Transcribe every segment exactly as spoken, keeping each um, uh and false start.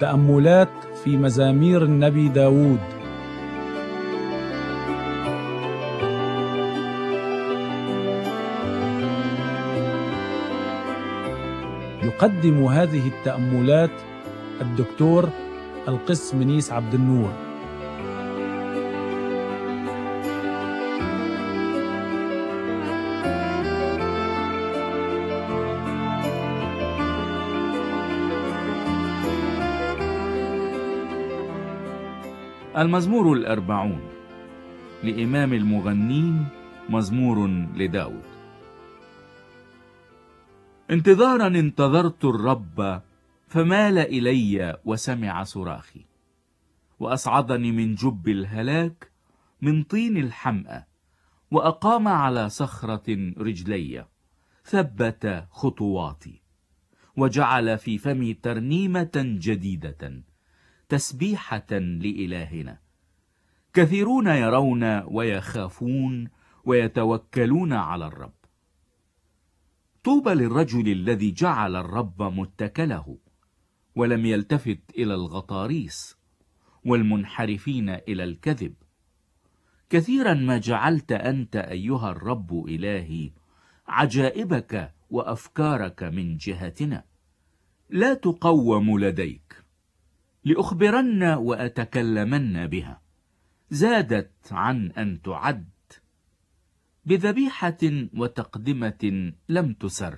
تأملات في مزامير النبي داود. يقدم هذه التأملات الدكتور القس منيس عبد النور. المزمور الأربعون لإمام المغنين، مزمور لداود. انتظارا انتظرت الرب فمال إلي وسمع صراخي، وأصعدني من جب الهلاك، من طين الحمأة، وأقام على صخرة رجلي، ثبت خطواتي، وجعل في فمي ترنيمة جديدة، تسبيحة لإلهنا. كثيرون يرون ويخافون ويتوكلون على الرب. طوبى للرجل الذي جعل الرب متكله، ولم يلتفت إلى الغطاريس والمنحرفين إلى الكذب. كثيرا ما جعلت أنت أيها الرب إلهي عجائبك وأفكارك من جهتنا، لا تقوم لديك. لأخبرن وأتكلمن بها، زادت عن أن تعد. بذبيحة وتقدمة لم تسر،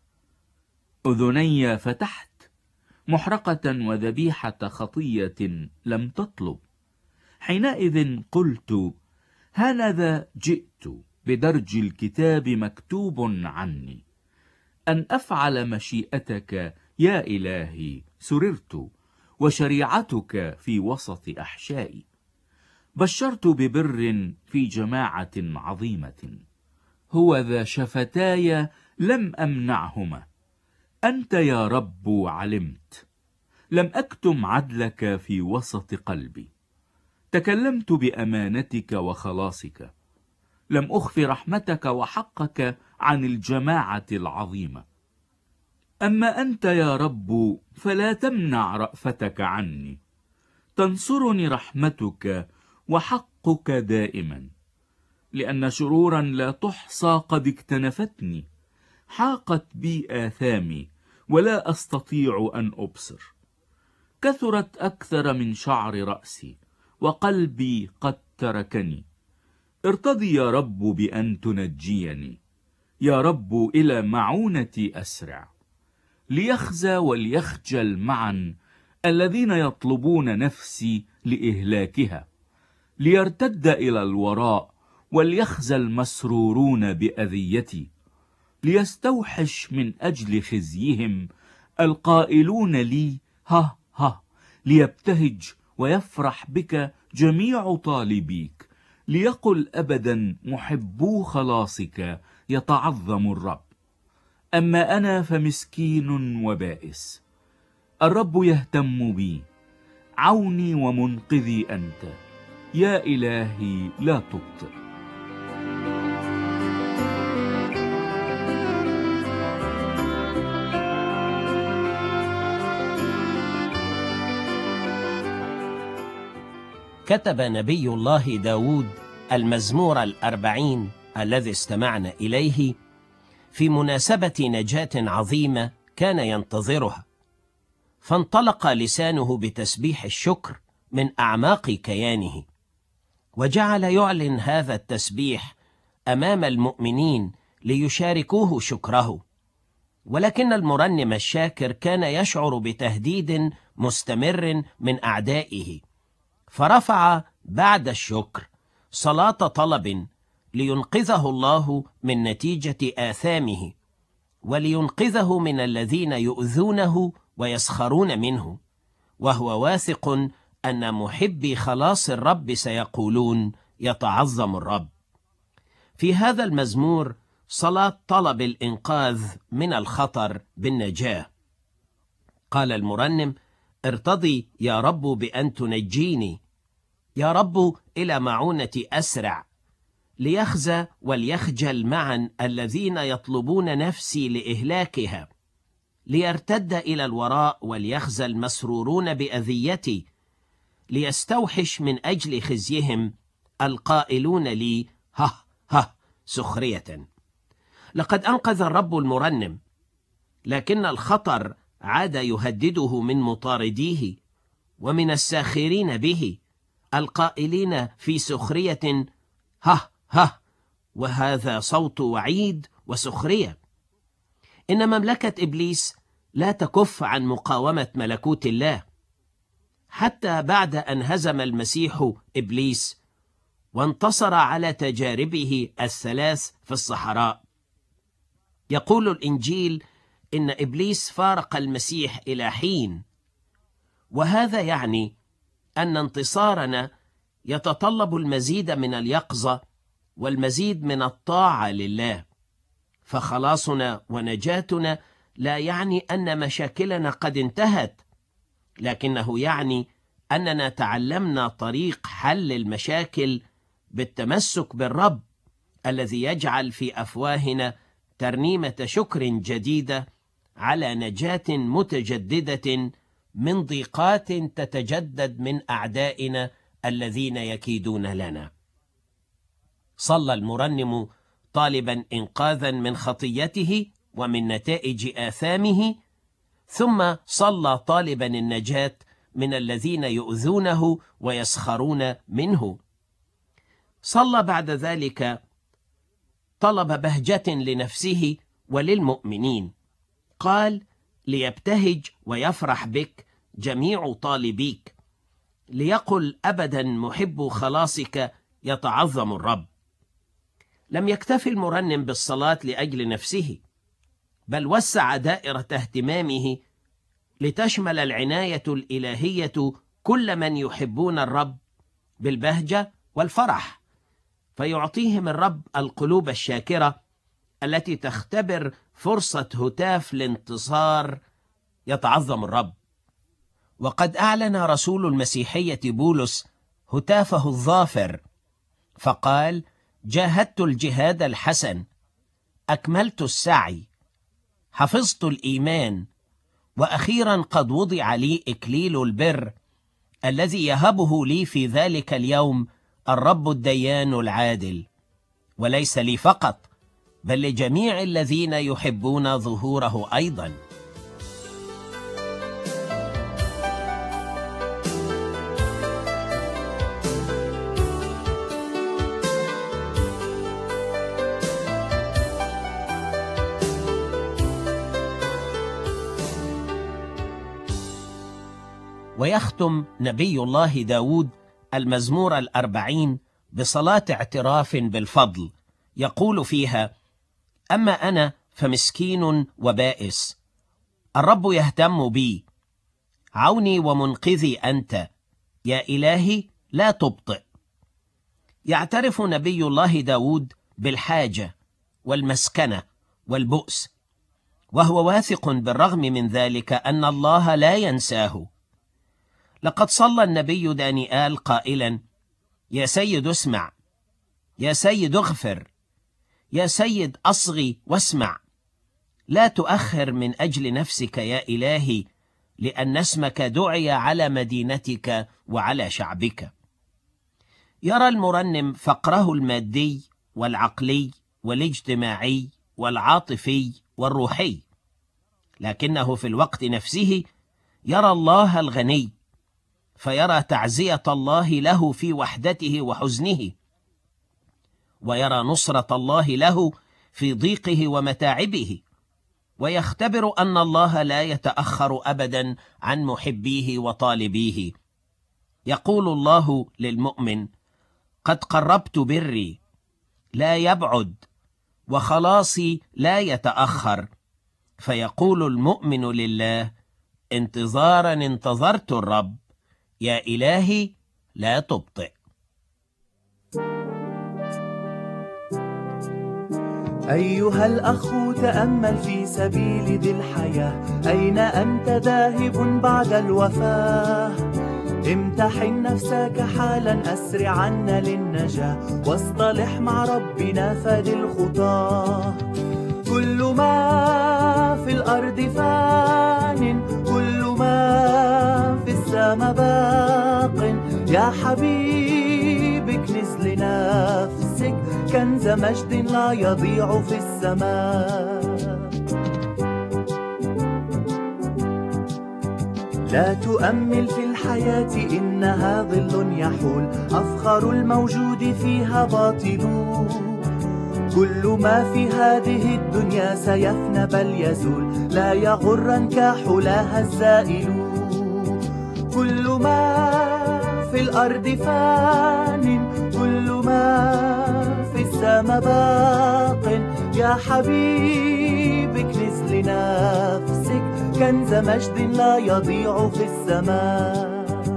أذني فتحت، محرقة وذبيحة خطية لم تطلب. حينئذ قلت: هانذا جئت، بدرج الكتاب مكتوب عني أن أفعل مشيئتك يا إلهي. سررت وشريعتك في وسط أحشائي. بشرت ببر في جماعة عظيمة، هو ذا شفتاي لم أمنعهما. أنت يا رب علمت، لم أكتم عدلك في وسط قلبي. تكلمت بأمانتك وخلاصك، لم أخف رحمتك وحقك عن الجماعة العظيمة. أما أنت يا رب فلا تمنع رأفتك عني، تنصرني رحمتك وحقك دائما. لأن شرورا لا تحصى قد اكتنفتني، حاقت بي آثامي ولا أستطيع أن أبصر. كثرت أكثر من شعر رأسي، وقلبي قد تركني. ارتضي يا رب بأن تنجيني، يا رب إلى معونتي أسرع. ليخزى وليخجل معا الذين يطلبون نفسي لإهلاكها، ليرتد إلى الوراء وليخزى المسرورون بأذيتي. ليستوحش من أجل خزيهم القائلون لي ها ها، ليبتهج ويفرح بك جميع طالبيك. ليقل أبدا محبو خلاصك يتعظم الرب. أما أنا فمسكين وبائس، الرب يهتم بي. عوني ومنقذي أنت، يا إلهي لا تبطئ. كتب نبي الله داود المزمور الأربعين الذي استمعنا إليه في مناسبة نجاة عظيمة كان ينتظرها، فانطلق لسانه بتسبيح الشكر من أعماق كيانه، وجعل يعلن هذا التسبيح أمام المؤمنين ليشاركوه شكره. ولكن المرنم الشاكر كان يشعر بتهديد مستمر من أعدائه، فرفع بعد الشكر صلاة طلب لينقذه الله من نتيجة آثامه، ولينقذه من الذين يؤذونه ويسخرون منه، وهو واثق أن محبي خلاص الرب سيقولون يتعظم الرب. في هذا المزمور صلاة طلب الإنقاذ من الخطر بالنجاة. قال المرنم: ارتضي يا رب بأن تنجيني، يا رب إلى معونتي أسرع. ليخزى وليخجل معا الذين يطلبون نفسي لإهلاكها، ليرتد إلى الوراء وليخزى المسرورون بأذيتي، ليستوحش من أجل خزيهم القائلون لي ها ها سخرية. لقد أنقذ الرب المرنم، لكن الخطر عاد يهدده من مطارديه ومن الساخرين به القائلين في سخرية ها ها، وهذا صوت وعيد وسخرية. إن مملكة إبليس لا تكف عن مقاومة ملكوت الله، حتى بعد أن هزم المسيح إبليس وانتصر على تجاربه الثلاث في الصحراء. يقول الإنجيل إن إبليس فارق المسيح إلى حين، وهذا يعني أن انتصارنا يتطلب المزيد من اليقظة والمزيد من الطاعة لله. فخلاصنا ونجاتنا لا يعني أن مشاكلنا قد انتهت، لكنه يعني أننا تعلمنا طريق حل المشاكل بالتمسك بالرب الذي يجعل في أفواهنا ترنيمة شكر جديدة على نجاة متجددة من ضيقات تتجدد من أعدائنا الذين يكيدون لنا. صلى المرنم طالبا إنقاذا من خطيته ومن نتائج آثامه، ثم صلى طالبا النجاة من الذين يؤذونه ويسخرون منه. صلى بعد ذلك طلب بهجة لنفسه وللمؤمنين، قال ليبتهج ويفرح بك جميع طالبيك، ليقل أبدا محب خلاصك يتعظم الرب. لم يكتفي المرنم بالصلاة لأجل نفسه، بل وسع دائرة اهتمامه لتشمل العناية الإلهية كل من يحبون الرب بالبهجة والفرح، فيعطيهم الرب القلوب الشاكرة التي تختبر فرصة هتاف الانتصار يتعظم الرب. وقد أعلن رسول المسيحية بولس هتافه الظافر، فقال: جاهدت الجهاد الحسن، أكملت السعي، حفظت الإيمان، وأخيرا قد وضع لي إكليل البر الذي يهبه لي في ذلك اليوم الرب الديان العادل، وليس لي فقط بل لجميع الذين يحبون ظهوره أيضا. ويختم نبي الله داود المزمور الأربعين بصلاة اعتراف بالفضل، يقول فيها: أما أنا فمسكين وبائس، الرب يهتم بي، عوني ومنقذي أنت، يا إلهي لا تبطئ. يعترف نبي الله داود بالحاجة والمسكنة والبؤس، وهو واثق بالرغم من ذلك أن الله لا ينساه. لقد صلى النبي دانيال قائلا: يا سيد اسمع، يا سيد اغفر، يا سيد أصغي واسمع، لا تؤخر من أجل نفسك يا إلهي، لأن اسمك دعي على مدينتك وعلى شعبك. يرى المرنم فقره المادي والعقلي والاجتماعي والعاطفي والروحي، لكنه في الوقت نفسه يرى الله الغني، فيرى تعزية الله له في وحدته وحزنه، ويرى نصرة الله له في ضيقه ومتاعبه، ويختبر أن الله لا يتأخر أبدا عن محبيه وطالبيه. يقول الله للمؤمن: قد قربت بري لا يبعد، وخلاصي لا يتأخر. فيقول المؤمن لله: انتظارا انتظرت الرب، يا إلهي لا تبطئ. أيها الأخ تأمل في سبيل ذي الحياة، أين أنت ذاهب بعد الوفاة؟ امتحن نفسك حالا أسرعا للنجاة، واصطلح مع ربنا فادي الخطاه. كل ما في الأرض الأرض فان، كل ما في السما باق. يا حبيبي اكنز لنفسك كنز مجد لا يضيع في السماء. لا تؤمل في الحياة إنها ظل يحول، أفخر الموجود فيها باطل. كل ما في هذه الدنيا سيفنى بل يزول، لا يغرنك حلاها الزائل. كل ما في الأرض فان، كل ما في السما باق. يا حبيبي اكنز لنفسك كنز مجد لا يضيع في السماء.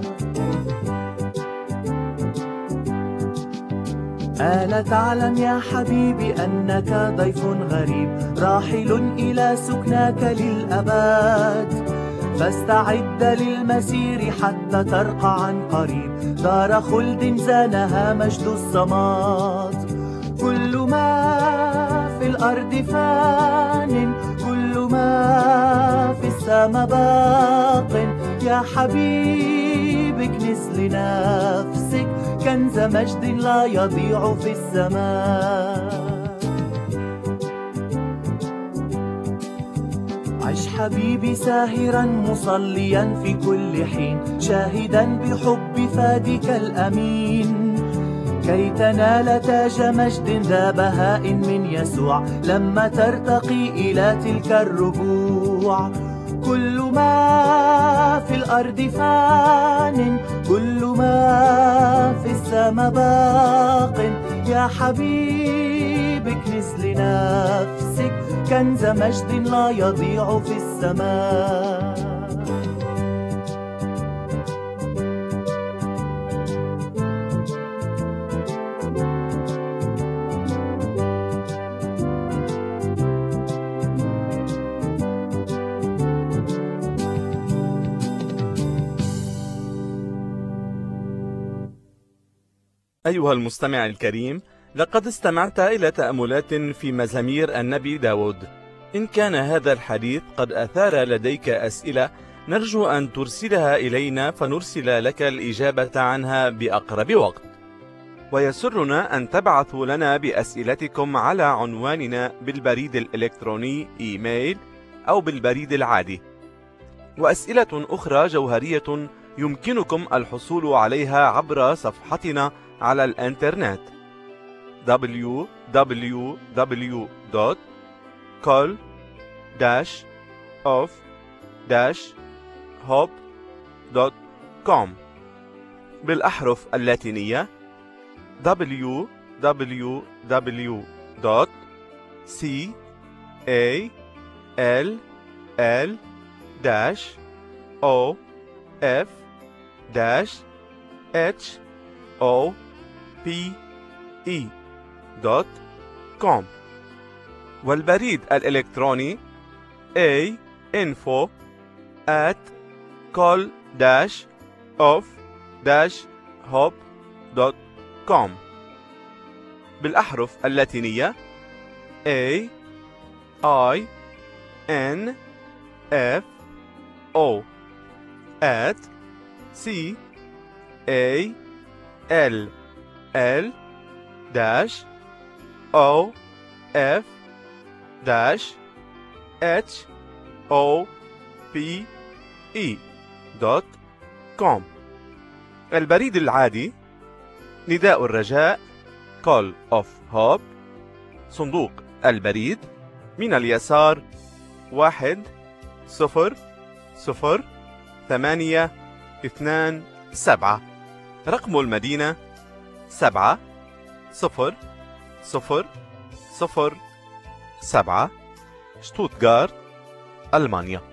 ألا تعلم يا حبيبي أنك ضيف غريب، راحل إلى سكناك للأبد. فاستعد للمسير حتى ترقى عن قريب، دار خلد زانها مجد الصمات. كل ما في الأرض فان، كل ما في السما باق. يا حبيبي اكنز لنفسك كنز مجد لا يضيع في السماء. عش حبيبي ساهرا مصليا في كل حين، شاهدا بحب فادك الأمين، كي تنال تاج مجد ذا بهاء من يسوع لما ترتقي إلى تلك الربوع. كل ما في الأرض فان، كل ما في السما باق. يا حبيبي اكنز لنفسك كنز مجد لا يضيع في السماء. أيها المستمع الكريم، لقد استمعت إلى تأملات في مزامير النبي داود. إن كان هذا الحديث قد أثار لديك أسئلة، نرجو أن ترسلها إلينا فنرسل لك الإجابة عنها بأقرب وقت. ويسرنا أن تبعثوا لنا بأسئلتكم على عنواننا بالبريد الإلكتروني إيميل أو بالبريد العادي. وأسئلة أخرى جوهرية يمكنكم الحصول عليها عبر صفحتنا على الإنترنت دبليو دبليو دبليو دوت كول داش أوف داش هوب دوت كوم بالأحرف اللاتينية دبليو دبليو دبليو دوت سي إيه إل إل داش أو إف داش إتش أو بي إي دوت كوم، والبريد الإلكتروني A info at call dash of dash hop دوت كوم بالأحرف اللاتينية A I N F O at C A L L dash O F dash H O P E دوت كوم. البريد العادي نداء الرجاء Call of Hope، صندوق البريد من اليسار واحد صفر صفر ثمانية اثنان سبعة، رقم المدينة سبعة صفر صفر صفر سبعة، شتوتغارت، ألمانيا.